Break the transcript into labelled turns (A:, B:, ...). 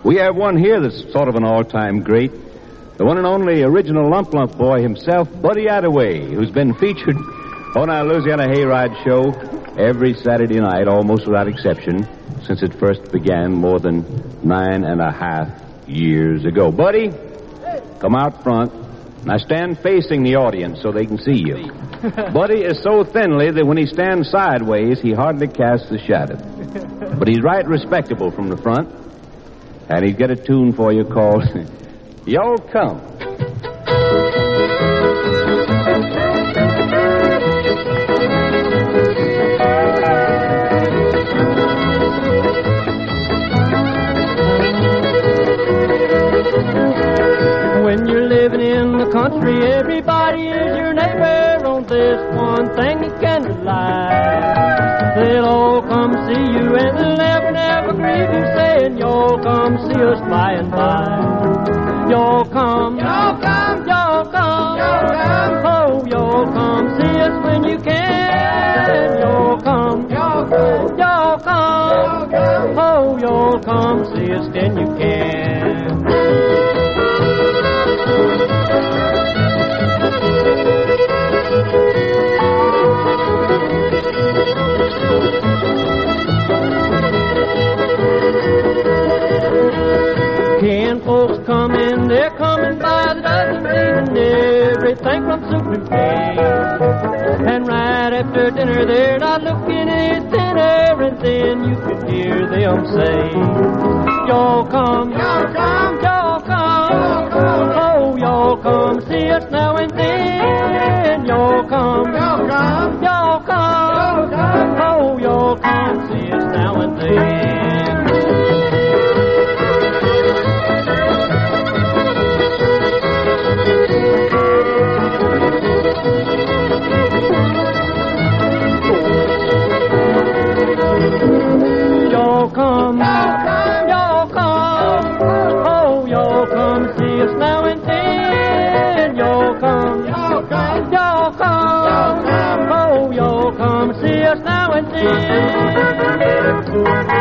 A: We have one here that's sort of an all-time great. The one and only original Lump Lump boy himself, Buddy Attaway, who's been featured on our Louisiana Hayride show every Saturday night, almost without exception, since it first began more than 9.5 years ago. Buddy, come out front. Now stand facing the audience so they can see you. Buddy is so thinly that when he stands sideways, he hardly casts a shadow. But he's right respectable from the front. And he's got a tune for you called Y'all Come.
B: When you're living in the country, everybody is your neighbor. On this one thing you can rely. They'll all come see you and they'll never grieve you, saying y'all come see us by and by. Y'all come, y'all come, y'all come, y'all come. Oh, y'all come see us when you can. Y'all come, y'all come, y'all come, y'all come. Oh, y'all come see us when you can. Can folks come in, they're coming by the dozens, eating everything from soup to cake. And right after dinner, they're not looking any thinner, and then you could hear them say, y'all come, y'all come, y'all come, y'all come. Oh, y'all come see us now and then. Y'all come, y'all come, y'all come, y'all come. Oh, y'all come see us now and then. Y'all come, y'all come, oh, y'all come see us now and then. Y'all come, y'all come, y'all come, oh, y'all come see us now and then.